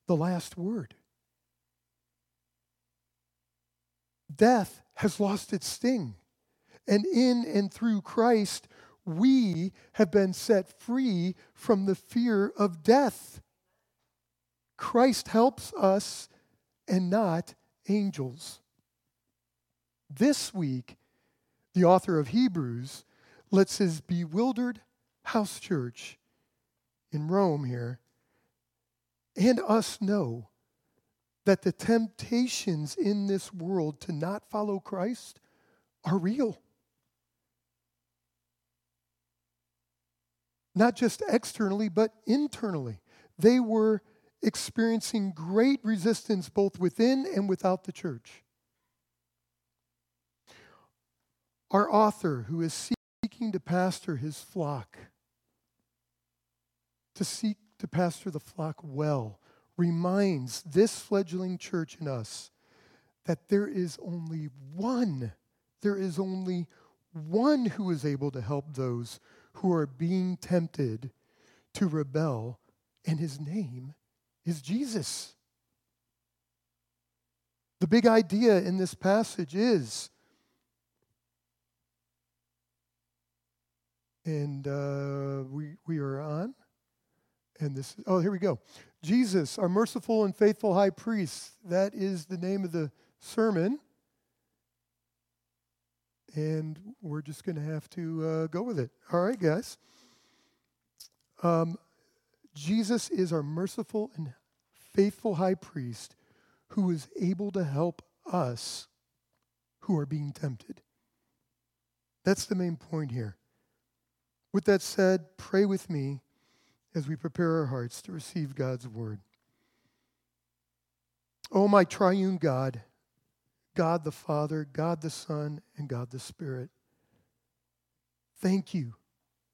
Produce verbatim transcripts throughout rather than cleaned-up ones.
the last word. Death has lost its sting. And in and through Christ, we have been set free from the fear of death. Christ helps us and not angels. This week, the author of Hebrews lets his bewildered house church in Rome here and us know that the temptations in this world to not follow Christ are real. Not just externally, but internally. They were experiencing great resistance both within and without the church. Our author, who is seeking to pastor his flock, to seek to pastor the flock well, reminds this fledgling church in us that there is only one, there is only one who is able to help those who are being tempted to rebel, and his name is Jesus. The big idea in this passage is, and uh, we we are on, and this is, oh, here we go. Jesus, our merciful and faithful high priest. That is the name of the sermon. And we're just going to have to uh, go with it. All right, guys. Um, Jesus is our merciful and faithful high priest who is able to help us who are being tempted. That's the main point here. With that said, pray with me as we prepare our hearts to receive God's word. Oh, my triune God, God the Father, God the Son, and God the Spirit, thank you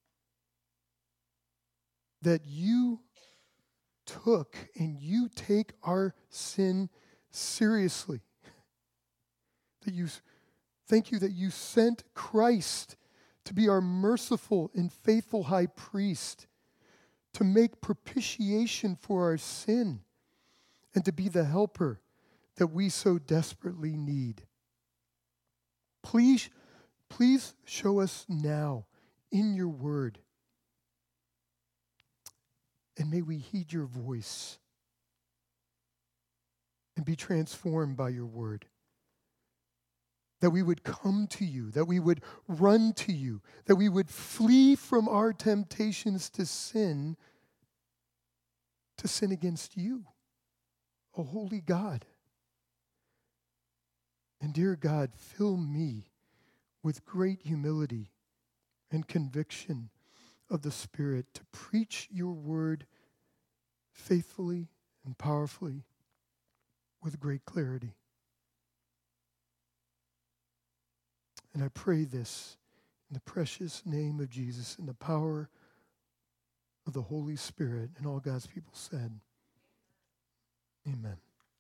that you took and you take our sin seriously. That you, thank you that you sent Christ to be our merciful and faithful high priest, to make propitiation for our sin, and to be the helper that we so desperately need. Please, please show us now in your word, and may we heed your voice and be transformed by your word. That we would come to you, that we would run to you, that we would flee from our temptations to sin, to sin against you, a holy God. And dear God, fill me with great humility and conviction of the Spirit to preach your word faithfully and powerfully with great clarity. And I pray this in the precious name of Jesus, in the power of the Holy Spirit, and all God's people said, amen.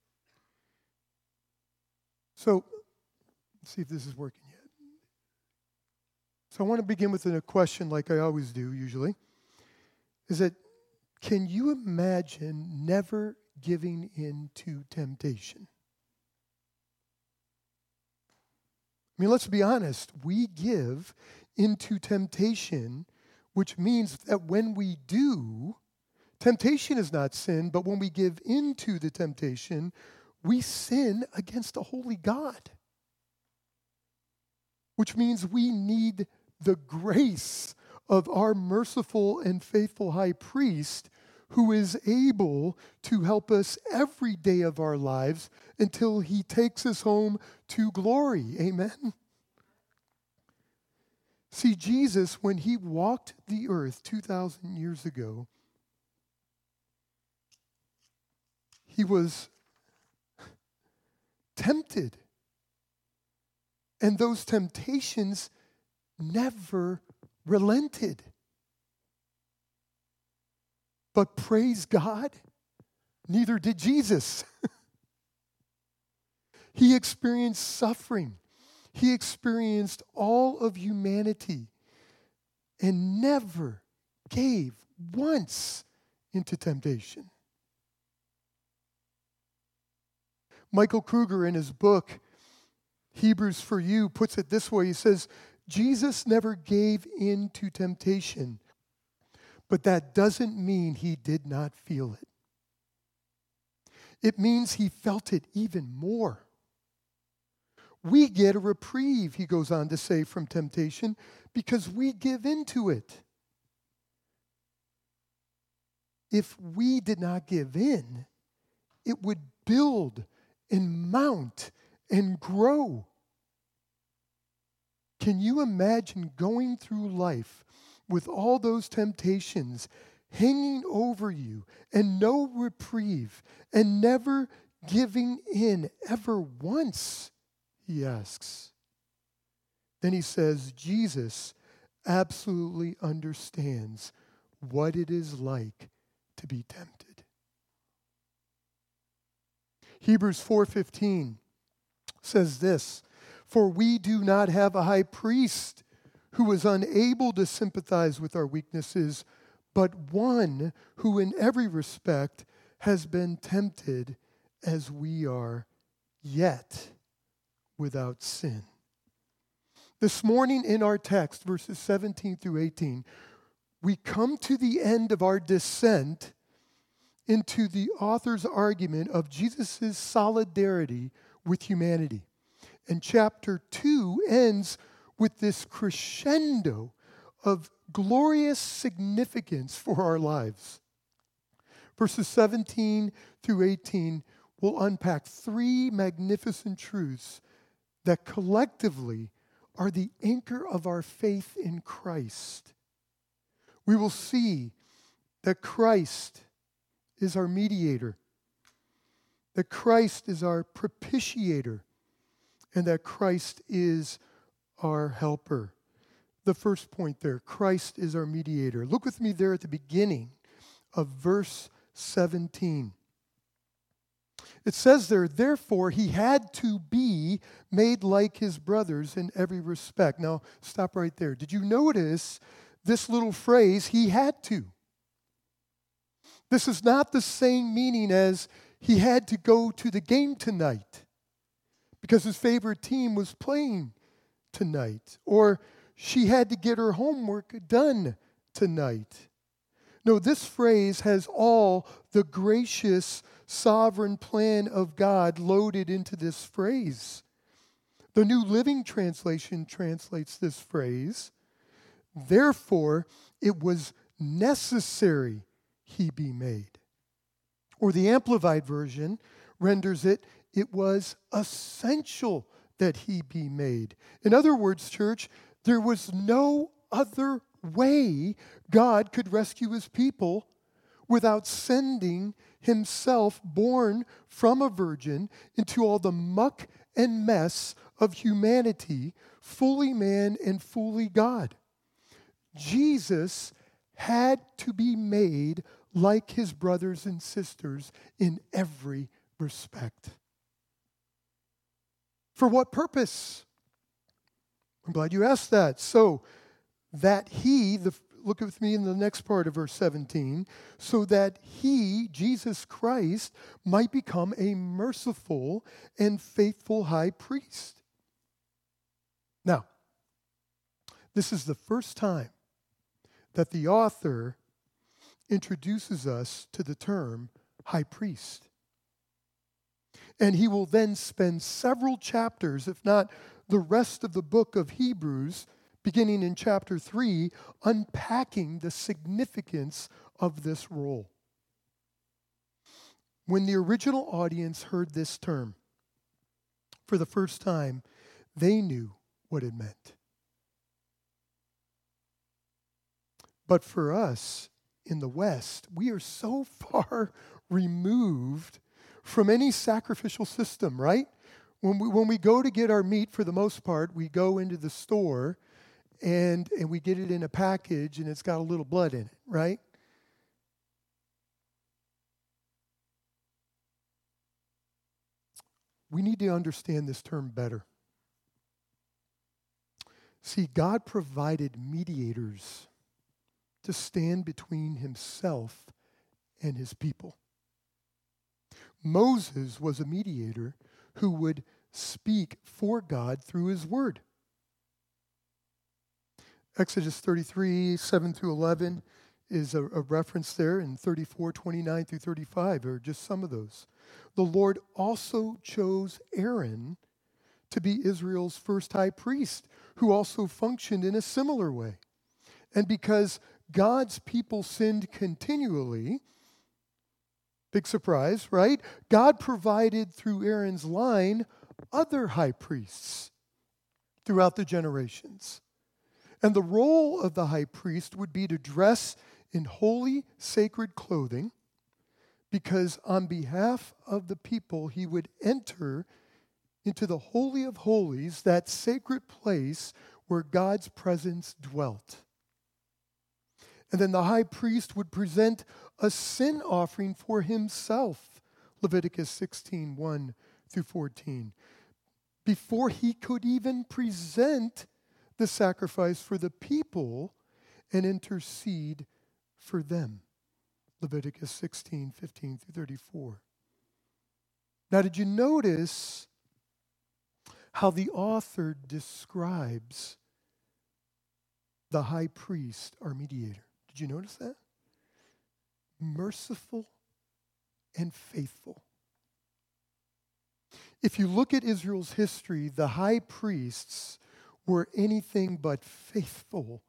So, let's see if this is working yet. So I want to begin with a question like I always do usually. Is that, can you imagine never giving in to temptation? I mean, let's be honest. We give into temptation, which means that when we do, temptation is not sin, but when we give into the temptation, we sin against a holy God. Which means we need the grace of our merciful and faithful high priest, who is able to help us every day of our lives until he takes us home to glory. Amen? See, Jesus, when he walked the earth two thousand years ago, he was tempted. And those temptations never relented. But praise God, neither did Jesus. He experienced suffering. He experienced all of humanity and never gave once into temptation. Michael Kruger, in his book, Hebrews for You, puts it this way. He says, Jesus never gave in to temptation, but that doesn't mean he did not feel it. It means he felt it even more. We get a reprieve, he goes on to say, from temptation because we give in to it. If we did not give in, it would build and mount and grow. Can you imagine going through life with all those temptations hanging over you and no reprieve and never giving in ever once? He asks. Then he says, Jesus absolutely understands what it is like to be tempted. Hebrews four fifteen says this, for we do not have a high priest who is unable to sympathize with our weaknesses, but one who in every respect has been tempted as we are, yet without sin. This morning in our text, verses seventeen through eighteen, we come to the end of our descent into the author's argument of Jesus' solidarity with humanity. And chapter two ends with this crescendo of glorious significance for our lives. Verses seventeen through eighteen will unpack three magnificent truths that collectively are the anchor of our faith in Christ. We will see that Christ is our mediator, that Christ is our propitiator, and that Christ is our helper. The first point there, Christ is our mediator. Look with me there at the beginning of verse seventeen. It says there, therefore, he had to be made like his brothers in every respect. Now, stop right there. Did you notice this little phrase, he had to? This is not the same meaning as he had to go to the game tonight because his favorite team was playing tonight, or she had to get her homework done tonight. No, this phrase has all the gracious, sovereign plan of God loaded into this phrase. The New Living Translation translates this phrase, therefore it was necessary he be made. Or the Amplified Version renders it, it was essential that he be made. In other words, church, there was no other way God could rescue his people without sending himself, born from a virgin, into all the muck and mess of humanity, fully man and fully God. Jesus had to be made like his brothers and sisters in every respect. For what purpose? I'm glad you asked that. So that he, the, look with me in the next part of verse seventeen, so that he, Jesus Christ, might become a merciful and faithful high priest. Now, this is the first time that the author introduces us to the term high priest. And he will then spend several chapters, if not the rest of the book of Hebrews, beginning in chapter three, unpacking the significance of this role. When the original audience heard this term for the first time, they knew what it meant. But for us in the West, we are so far removed from any sacrificial system, right? When we, when we go to get our meat, for the most part, we go into the store and, and we get it in a package and it's got a little blood in it, right? We need to understand this term better. See, God provided mediators to stand between himself and his people. Moses was a mediator who would speak for God through his word. Exodus thirty-three, seven through eleven is a, a reference there, and thirty-four, twenty-nine through thirty-five are just some of those. The Lord also chose Aaron to be Israel's first high priest, who also functioned in a similar way. And because God's people sinned continually, big surprise, right? God provided through Aaron's line other high priests throughout the generations. And the role of the high priest would be to dress in holy, sacred clothing, because on behalf of the people, he would enter into the Holy of Holies, that sacred place where God's presence dwelt. And then the high priest would present a sin offering for himself, Leviticus sixteen, one through fourteen, before he could even present the sacrifice for the people and intercede for them, Leviticus sixteen, fifteen through thirty-four. Now, did you notice how the author describes the high priest, our mediator? Did you notice that? Merciful and faithful. If you look at Israel's history, the high priests were anything but faithful,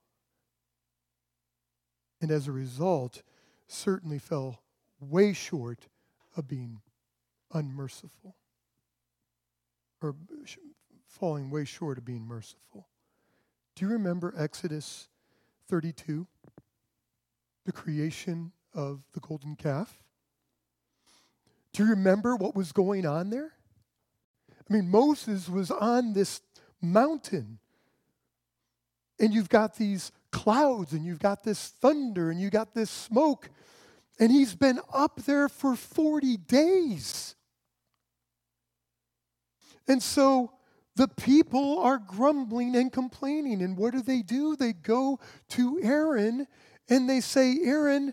and as a result, certainly fell way short of being unmerciful, or falling way short of being merciful. Do you remember Exodus thirty-two, the creation of the golden calf? Do you remember what was going on there? I mean, Moses was on this mountain, and you've got these clouds, and you've got this thunder, and you got this smoke, and he's been up there for forty days. And so the people are grumbling and complaining, and what do they do? They go to Aaron, and they say, Aaron,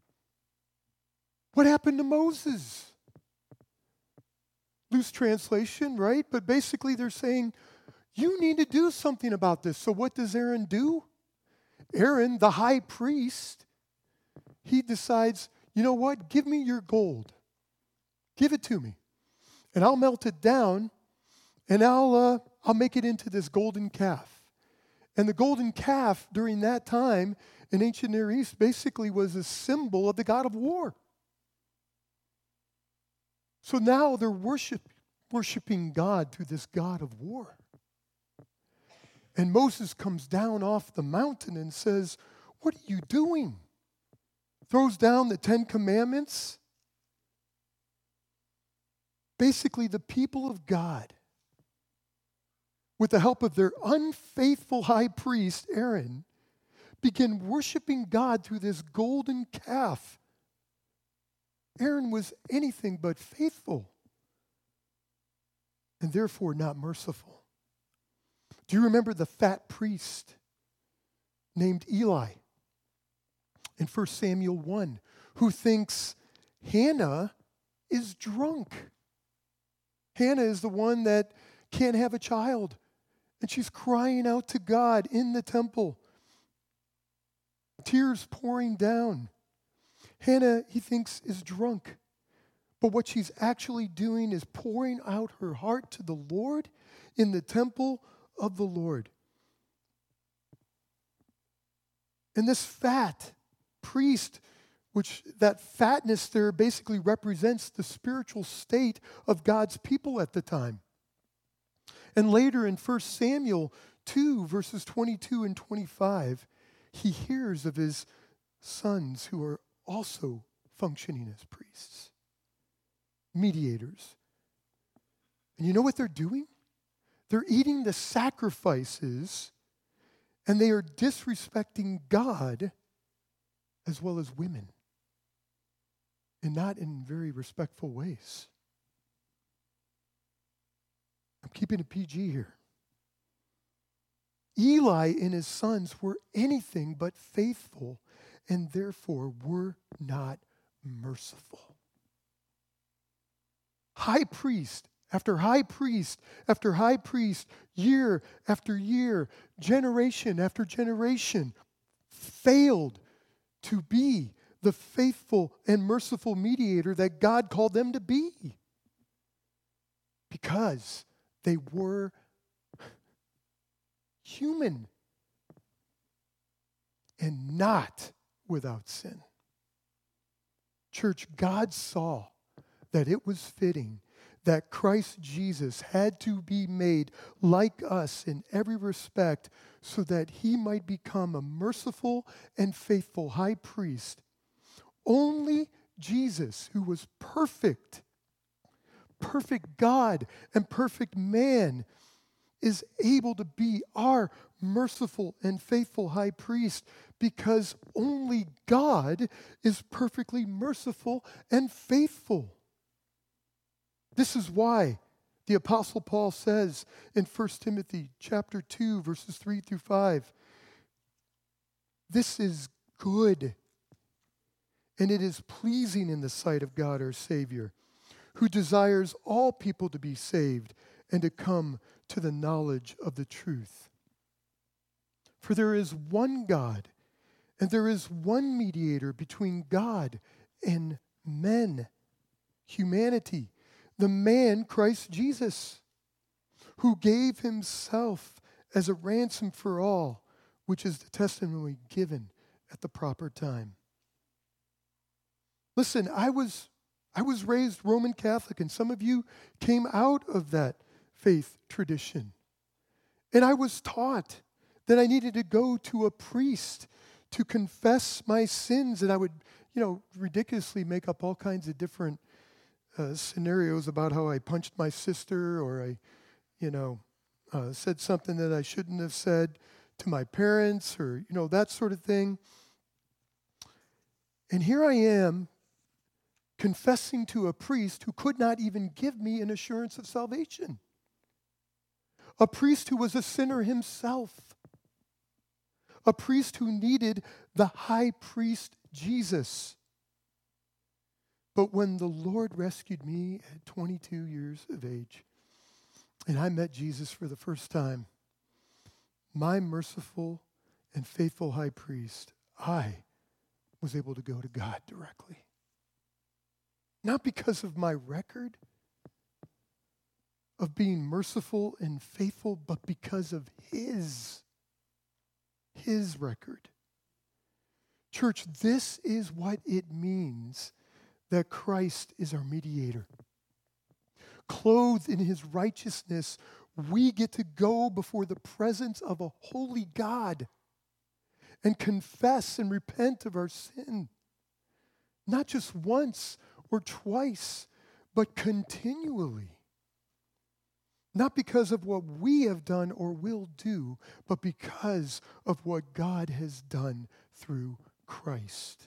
what happened to Moses? Loose translation, right? But basically they're saying, you need to do something about this. So what does Aaron do? Aaron, the high priest, he decides, you know what? Give me your gold. Give it to me. And I'll melt it down, and I'll, uh, I'll make it into this golden calf. And the golden calf during that time in ancient Near East basically was a symbol of the god of war. So now they're worship, worshiping God through this god of war. And Moses comes down off the mountain and says, what are you doing? Throws down the Ten Commandments. Basically, the people of God, with the help of their unfaithful high priest, Aaron, begin worshiping God through this golden calf. Aaron was anything but faithful, and therefore not merciful. Do you remember the fat priest named Eli in First Samuel one, who thinks Hannah is drunk? Hannah is the one that can't have a child, and she's crying out to God in the temple, tears pouring down. Hannah, he thinks, is drunk. But what she's actually doing is pouring out her heart to the Lord in the temple of the Lord. And this fat priest, which that fatness there basically represents the spiritual state of God's people at the time. And later in First Samuel two, verses twenty-two and twenty-five, he hears of his sons who are also functioning as priests, mediators. And you know what they're doing? They're eating the sacrifices, and they are disrespecting God as well as women, and not in very respectful ways. I'm keeping it P G here. Eli and his sons were anything but faithful, and therefore were not merciful. High priest after high priest after high priest, year after year, generation after generation, failed to be the faithful and merciful mediator that God called them to be. Because they were human and not without sin. Church, God saw that it was fitting that Christ Jesus had to be made like us in every respect so that he might become a merciful and faithful high priest. Only Jesus, who was perfect, perfect God and perfect man, is able to be our merciful and faithful high priest, because only God is perfectly merciful and faithful. This is why the Apostle Paul says in First Timothy chapter two, verses three through five, this is good, and it is pleasing in the sight of God our Savior, who desires all people to be saved and to come to the knowledge of the truth. For there is one God, and there is one mediator between God and men, humanity, the man Christ Jesus, who gave himself as a ransom for all, which is the testimony given at the proper time. Listen, I was I was raised Roman Catholic, and some of you came out of that faith tradition. And I was taught that I needed to go to a priest to confess my sins, and I would, you know, ridiculously make up all kinds of different uh, scenarios about how I punched my sister, or I, you know, uh, said something that I shouldn't have said to my parents, or, you know, that sort of thing. And here I am, confessing to a priest who could not even give me an assurance of salvation. A priest who was a sinner himself. A priest who needed the high priest Jesus. But when the Lord rescued me at twenty-two years of age, and I met Jesus for the first time, my merciful and faithful high priest, I was able to go to God directly. Not because of my record of being merciful and faithful, but because of his, his record. Church, this is what it means that Christ is our mediator. Clothed in his righteousness, we get to go before the presence of a holy God and confess and repent of our sin. Not just once or twice, but continually. Not because of what we have done or will do, but because of what God has done through Christ.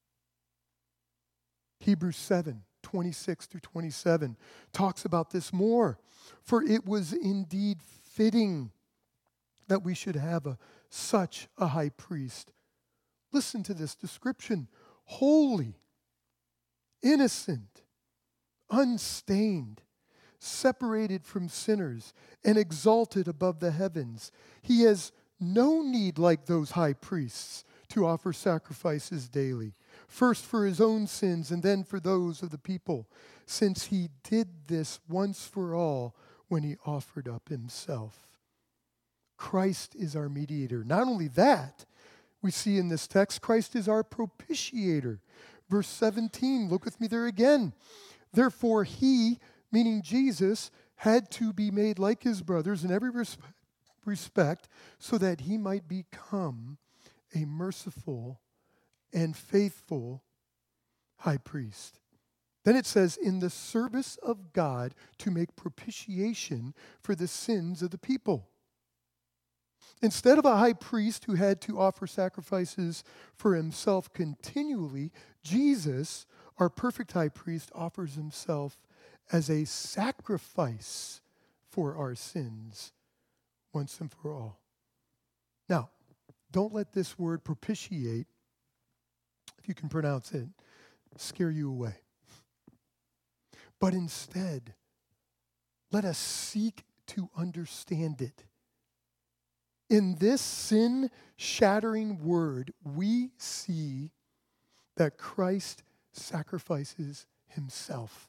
Hebrews seven, twenty-six through twenty-seven talks about this more. For it was indeed fitting that we should have a, such a high priest. Listen to this description. Holy, innocent, unstained, separated from sinners, and exalted above the heavens. He has no need, like those high priests, to offer sacrifices daily, first for his own sins and then for those of the people, since he did this once for all when he offered up himself. Christ is our mediator. Not only that, we see in this text, Christ is our propitiator. Verse seventeen, look with me there again. Therefore he, meaning Jesus, had to be made like his brothers in every respect, so that he might become a merciful and faithful high priest. Then it says, in the service of God to make propitiation for the sins of the people. Instead of a high priest who had to offer sacrifices for himself continually, Jesus, our perfect high priest, offers himself as a sacrifice for our sins once and for all. Now, don't let this word propitiate, if you can pronounce it, scare you away. But instead, let us seek to understand it. In this sin-shattering word, we see that Christ sacrifices himself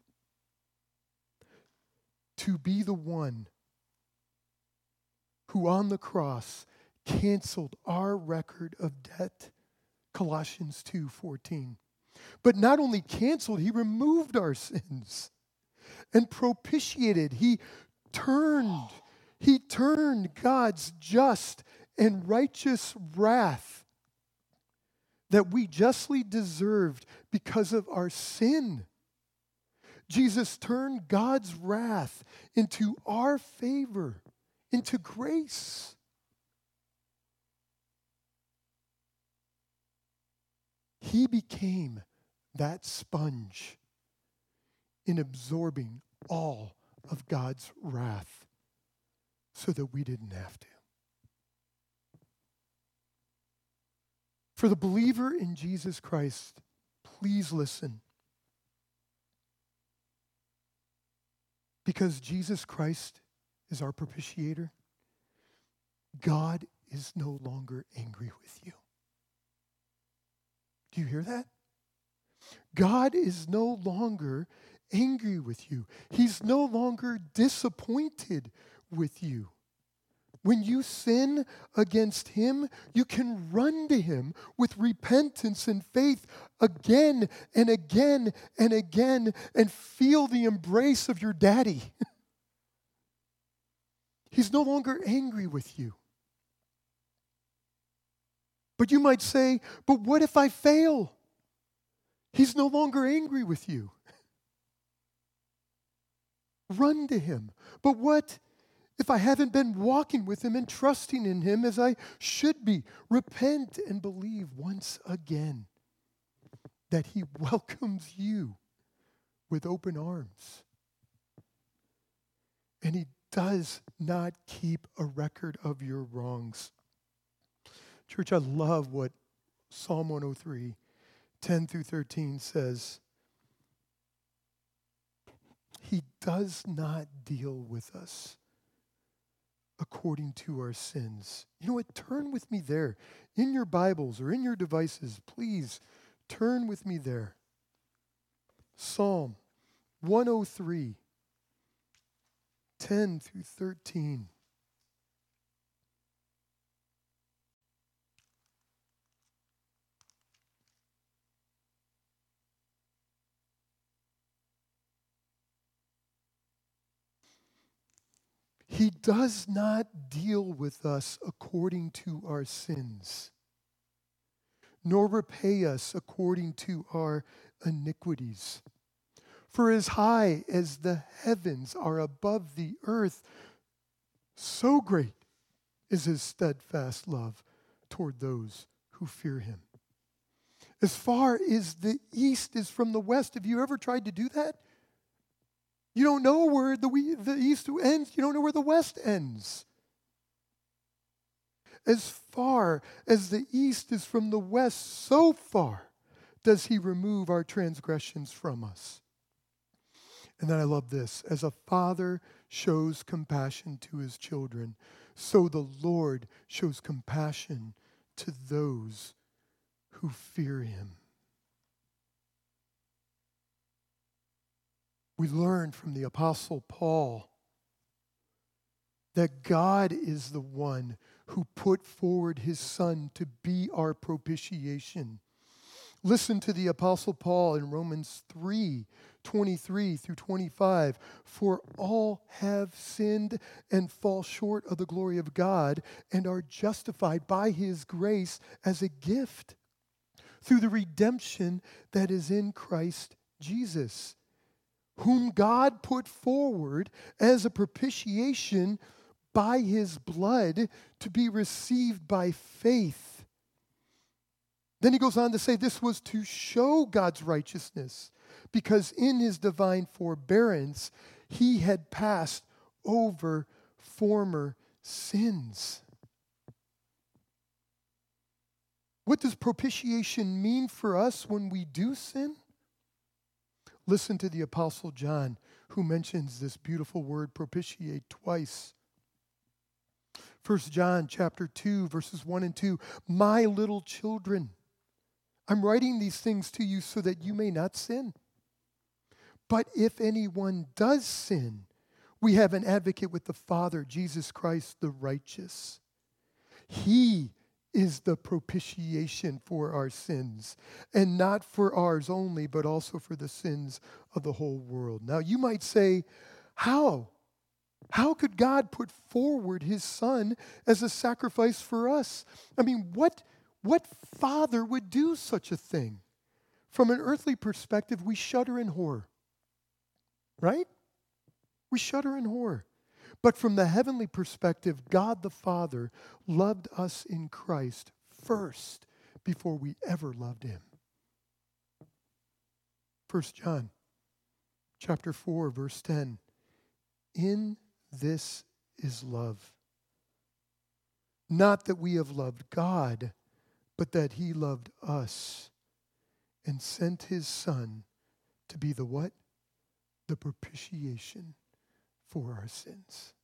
to be the one who on the cross canceled our record of debt. Colossians two fourteen. But not only canceled, he removed our sins and propitiated. He turned, he turned God's just and righteous wrath that we justly deserved because of our sin. Jesus turned God's wrath into our favor, into grace. He became that sponge in absorbing all of God's wrath so that we didn't have to. For the believer in Jesus Christ, please listen. Because Jesus Christ is our propitiator, God is no longer angry with you. Do you hear that? God is no longer angry with you. He's no longer disappointed with you. When you sin against him, you can run to him with repentance and faith again and again and again and feel the embrace of your daddy. He's no longer angry with you. But you might say, but what if I fail? He's no longer angry with you. Run to him. But what if I haven't been walking with him and trusting in him as I should be? Repent and believe once again that he welcomes you with open arms. And he does not keep a record of your wrongs. Church, I love what Psalm one oh three, ten through thirteen says. He does not deal with us according to our sins. You know what? Turn with me there. In your Bibles or in your devices, please turn with me there. Psalm one oh three, ten through thirteen. He does not deal with us according to our sins, nor repay us according to our iniquities. For as high as the heavens are above the earth, so great is his steadfast love toward those who fear him. As far as the east is from the west, have you ever tried to do that? You don't know where the, we, the east ends. You don't know where the west ends. As far as the east is from the west, so far does he remove our transgressions from us. And then I love this. As a father shows compassion to his children, so the Lord shows compassion to those who fear him. We learn from the Apostle Paul that God is the one who put forward his Son to be our propitiation. Listen to the Apostle Paul in Romans three, twenty-three through twenty-five. For all have sinned and fall short of the glory of God and are justified by his grace as a gift through the redemption that is in Christ Jesus, whom God put forward as a propitiation by his blood to be received by faith. Then he goes on to say this was to show God's righteousness, because in his divine forbearance he had passed over former sins. What does propitiation mean for us when we do sin? Listen to the Apostle John, who mentions this beautiful word propitiate twice. First John chapter two, verses one and two. My little children, I'm writing these things to you so that you may not sin. But if anyone does sin, we have an advocate with the Father, Jesus Christ the righteous. He is the propitiation for our sins, and not for ours only, but also for the sins of the whole world. Now you might say, how? How could God put forward his Son as a sacrifice for us? I mean, what, what father would do such a thing? From an earthly perspective, we shudder in horror, right? We shudder in horror. But from the heavenly perspective, God the Father loved us in Christ first before we ever loved him. First John chapter four, verse ten. In this is love. Not that we have loved God, but that he loved us and sent his Son to be the what? The propitiation for our sins.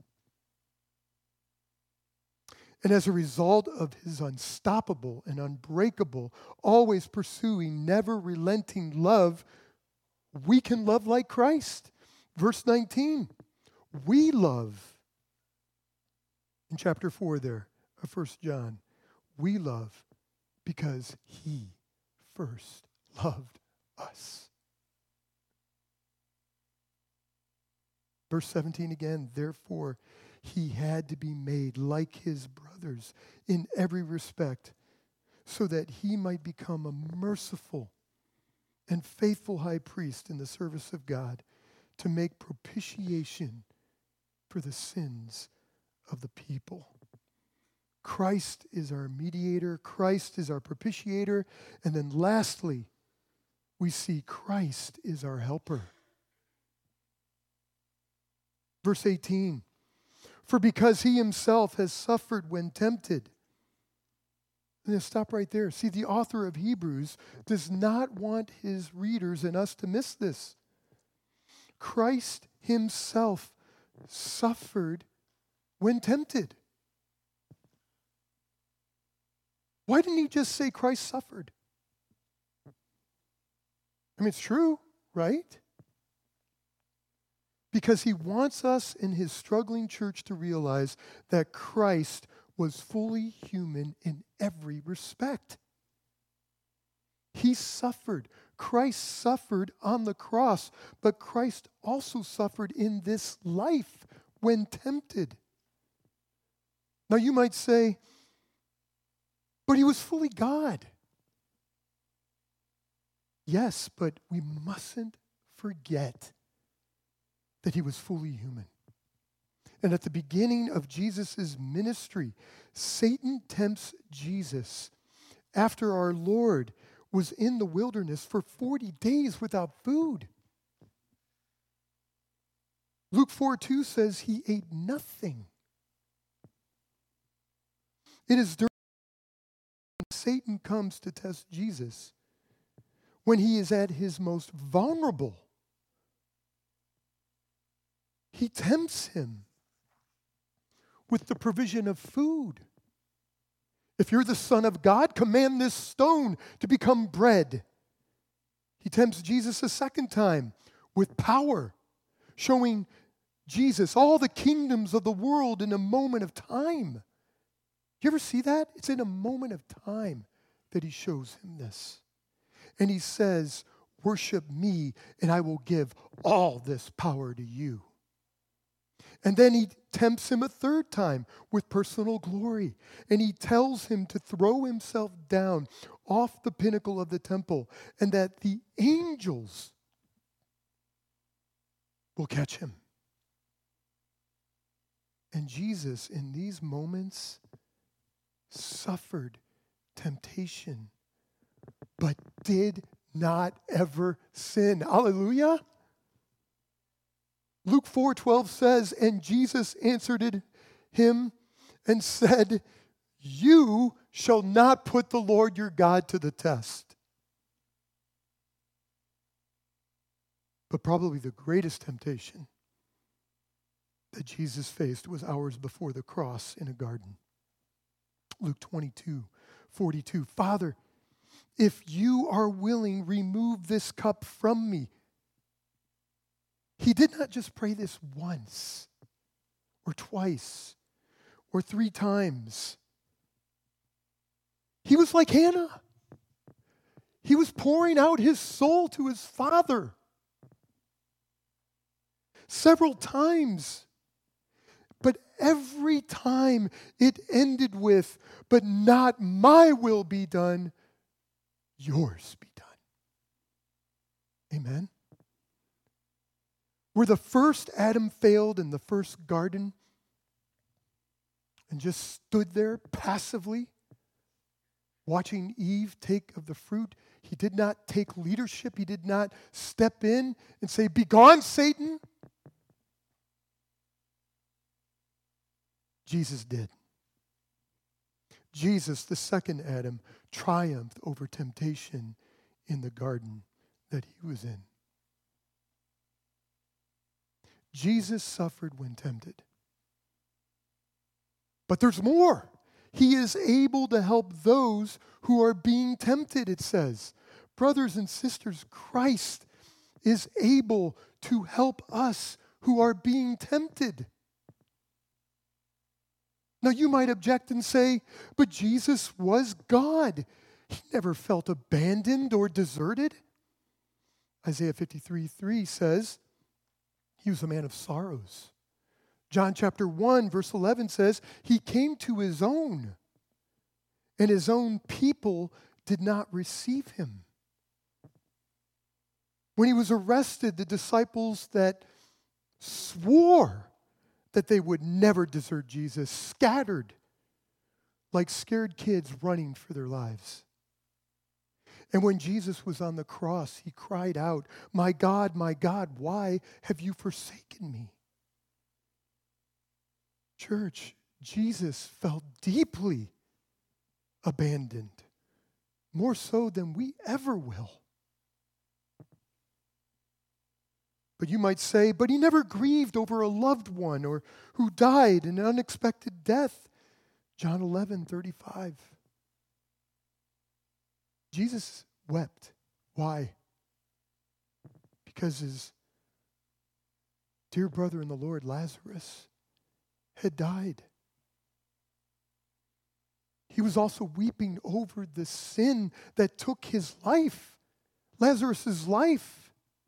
And as a result of his unstoppable and unbreakable, always pursuing, never relenting love, we can love like Christ. Verse nineteen, we love, in chapter four there of First John, we love because he first loved us. Verse seventeen again, therefore, he had to be made like his brothers in every respect, so that he might become a merciful and faithful high priest in the service of God to make propitiation for the sins of the people. Christ is our mediator. Christ is our propitiator. And then lastly, we see Christ is our helper. Verse eighteen, for because he himself has suffered when tempted. And then stop right there. See, the author of Hebrews does not want his readers and us to miss this. Christ himself suffered when tempted. Why didn't he just say Christ suffered? I mean, it's true, right? Because he wants us in his struggling church to realize that Christ was fully human in every respect. He suffered. Christ suffered on the cross, but Christ also suffered in this life when tempted. Now you might say, but he was fully God. Yes, but we mustn't forget that he was fully human. And at the beginning of Jesus' ministry, Satan tempts Jesus after our Lord was in the wilderness for forty days without food. Luke four two says he ate nothing. It is during Satan comes to test Jesus when he is at his most vulnerable. He tempts him with the provision of food. If you're the Son of God, command this stone to become bread. He tempts Jesus a second time with power, showing Jesus all the kingdoms of the world in a moment of time. You ever see that? It's in a moment of time that he shows him this. And he says, worship me and I will give all this power to you. And then he tempts him a third time with personal glory. And he tells him to throw himself down off the pinnacle of the temple and that the angels will catch him. And Jesus, in these moments, suffered temptation, but did not ever sin. Hallelujah. Luke four twelve says, and Jesus answered him and said, you shall not put the Lord your God to the test. But probably the greatest temptation that Jesus faced was hours before the cross in a garden. Luke twenty-two, forty-two. Father, if you are willing, remove this cup from me. He did not just pray this once or twice or three times. He was like Hannah. He was pouring out his soul to his Father several times. But every time it ended with, but not my will be done, yours be done. Amen. Where the first Adam failed in the first garden and just stood there passively, watching Eve take of the fruit, he did not take leadership. He did not step in and say, "Begone, Satan." Jesus did. Jesus, the second Adam, triumphed over temptation in the garden that he was in. Jesus suffered when tempted. But there's more. He is able to help those who are being tempted, it says. Brothers and sisters, Christ is able to help us who are being tempted. Now you might object and say, but Jesus was God. He never felt abandoned or deserted. Isaiah fifty-three three says, he was a man of sorrows. John chapter one, verse eleven says, he came to his own, and his own people did not receive him. When he was arrested, the disciples that swore that they would never desert Jesus scattered like scared kids running for their lives. And when Jesus was on the cross, he cried out, "My God, my God, why have you forsaken me?" Church, Jesus felt deeply abandoned, more so than we ever will. But you might say, but he never grieved over a loved one or who died an unexpected death. John eleven thirty-five. Jesus wept. Why? Because his dear brother in the Lord, Lazarus, had died. He was also weeping over the sin that took his life, Lazarus' life.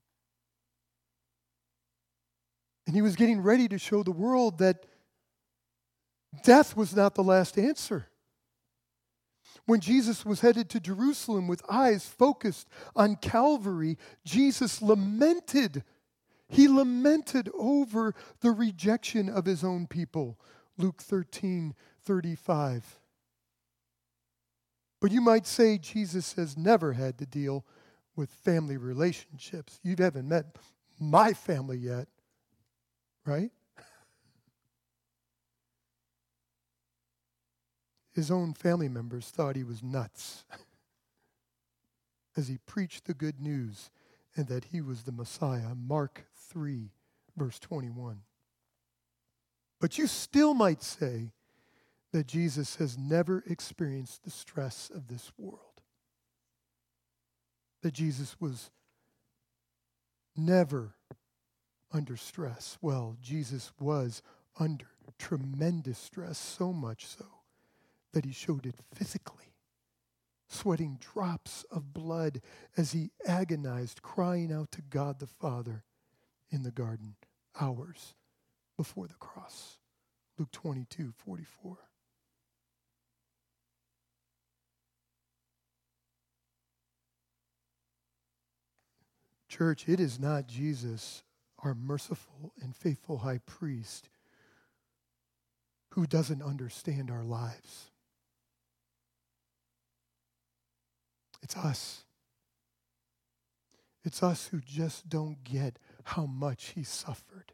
And he was getting ready to show the world that death was not the last answer. When Jesus was headed to Jerusalem with eyes focused on Calvary, Jesus lamented. He lamented over the rejection of his own people. Luke thirteen thirty-five. But you might say Jesus has never had to deal with family relationships. You haven't met my family yet, right? His own family members thought he was nuts as he preached the good news and that he was the Messiah. Mark three, verse twenty-one. But you still might say that Jesus has never experienced the stress of this world. That Jesus was never under stress. Well, Jesus was under tremendous stress, so much so that he showed it physically, sweating drops of blood as he agonized, crying out to God the Father in the garden hours before the cross. Luke twenty-two forty-four. Church, it is not Jesus, our merciful and faithful high priest, who doesn't understand our lives. It's us. It's us who just don't get how much he suffered.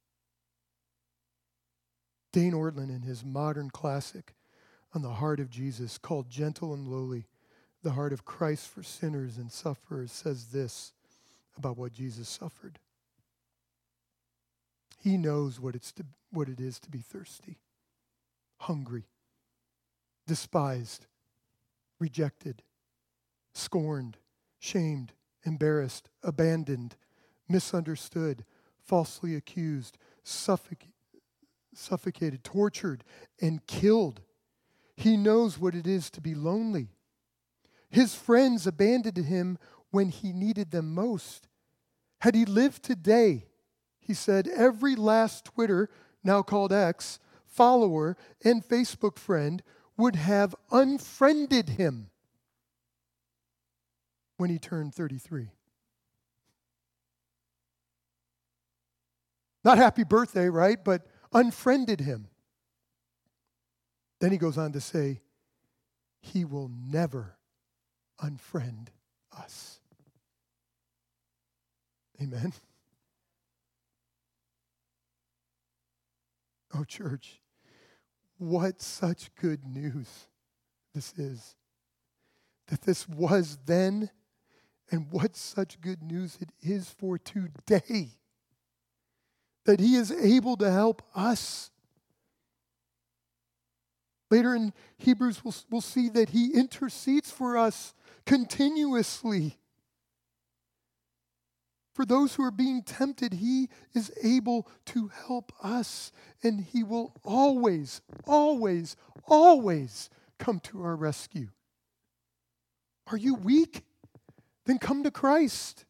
Dane Ortlund, in his modern classic on the heart of Jesus, called Gentle and Lowly, the Heart of Christ for Sinners and Sufferers, says this about what Jesus suffered. He knows what it's to, what it is to be thirsty, hungry, despised, rejected, scorned, shamed, embarrassed, abandoned, misunderstood, falsely accused, suffoc- suffocated, tortured, and killed. He knows what it is to be lonely. His friends abandoned him when he needed them most. Had he lived today, he said, every last Twitter, now called X, follower and Facebook friend would have unfriended him when he turned thirty-three. Not happy birthday, right? But unfriended him. Then he goes on to say, he will never unfriend us. Amen. Oh, church, what such good news this is. That this was then, and what such good news it is for today. That he is able to help us. Later in Hebrews, we'll, we'll see that he intercedes for us continuously. For those who are being tempted, he is able to help us. And he will always, always, always come to our rescue. Are you weak? Then come to Christ.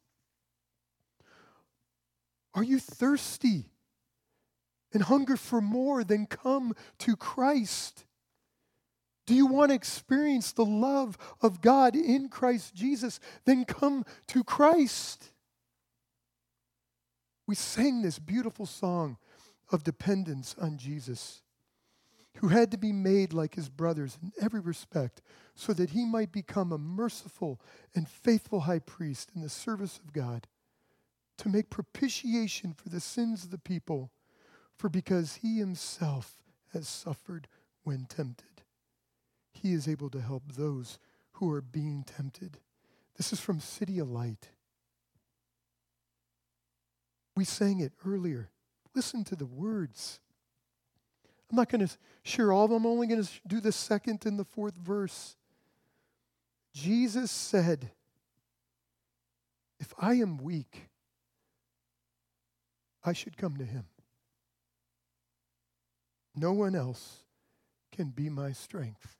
Are you thirsty and hunger for more? Then come to Christ. Do you want to experience the love of God in Christ Jesus? Then come to Christ. We sang this beautiful song of dependence on Jesus, who had to be made like his brothers in every respect so that he might become a merciful and faithful high priest in the service of God, to make propitiation for the sins of the people, for because he himself has suffered when tempted, he is able to help those who are being tempted. This is from City of Light. We sang it earlier. Listen to the words. I'm not going to share all of them. I'm only going to do the second and the fourth verse. Jesus said, if I am weak, I should come to him. No one else can be my strength.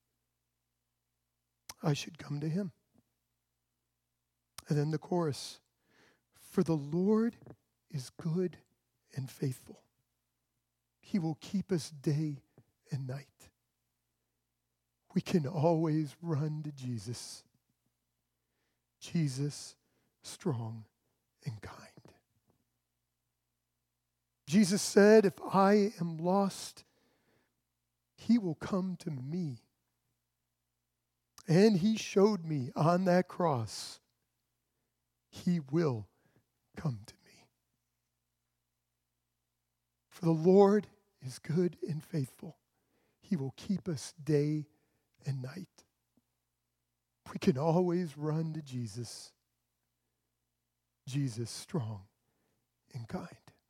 I should come to him. And then the chorus, for the Lord is good and faithful. He will keep us day and night. We can always run to Jesus. Jesus, strong and kind. Jesus said, if I am lost, he will come to me. And he showed me on that cross, he will come to me. For the Lord is good and faithful. He will keep us day and night. We can always run to Jesus. Jesus, strong and kind.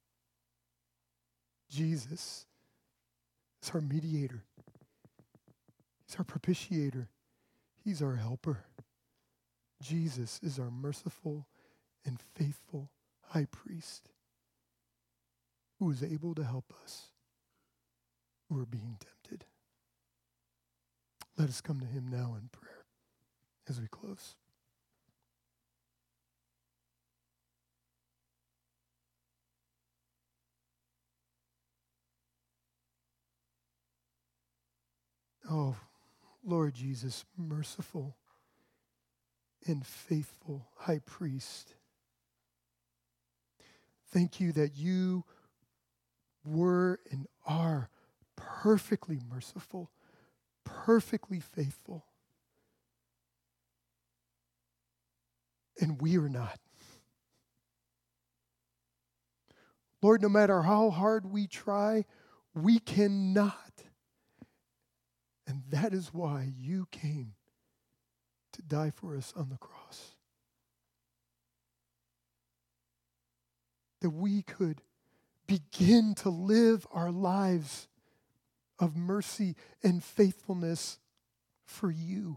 Jesus is our mediator. He's our propitiator. He's our helper. Jesus is our merciful and faithful high priest who is able to help us who are being tempted. Let us come to him now in prayer as we close. Oh, Lord Jesus, merciful and faithful high priest, thank you that you were and are perfectly merciful, perfectly faithful, and we are not. Lord, no matter how hard we try, we cannot. And that is why you came to die for us on the cross. that we could begin to live our lives of mercy and faithfulness for you.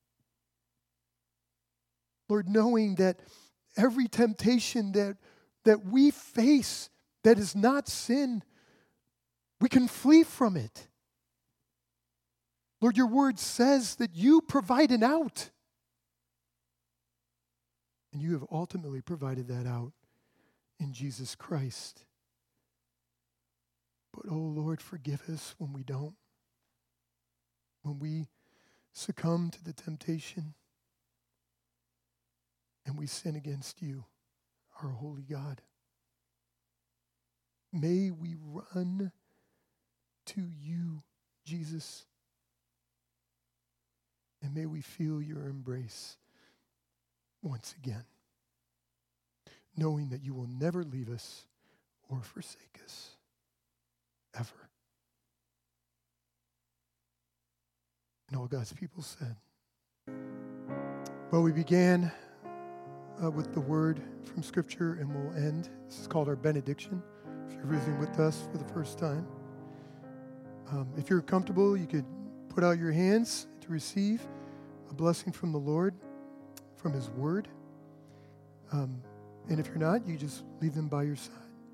Lord, knowing that every temptation that, that we face that is not sin, we can flee from it. Lord, your word says that you provide an out. And you have ultimately provided that out in Jesus Christ. But, oh Lord, forgive us when we don't. When we succumb to the temptation and we sin against you, our holy God. May we run to you, Jesus. And may we feel your embrace once again, knowing that you will never leave us or forsake us, ever. And all God's people said. Well, we began uh, with the word from Scripture, and we'll end. This is called our benediction, if you're visiting with us for the first time. Um, if you're comfortable, you could put out your hands to receive a blessing from the Lord, from his word. Um, and if you're not, you just leave them by your side.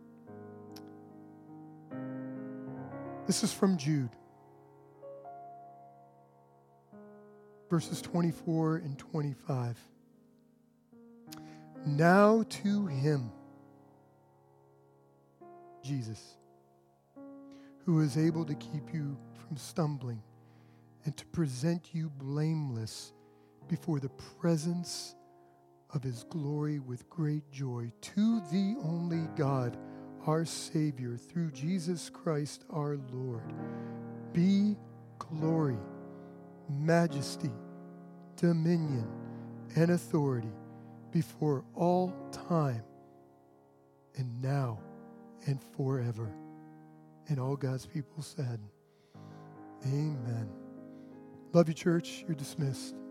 This is from Jude, verses twenty-four and twenty-five. Now to him, Jesus, who is able to keep you from stumbling and to present you blameless before the presence of his glory with great joy, to the only God, our Savior, through Jesus Christ our Lord, be glory, majesty, dominion, and authority before all time and now and forever. And all God's people said, amen. Love you, church. You're dismissed.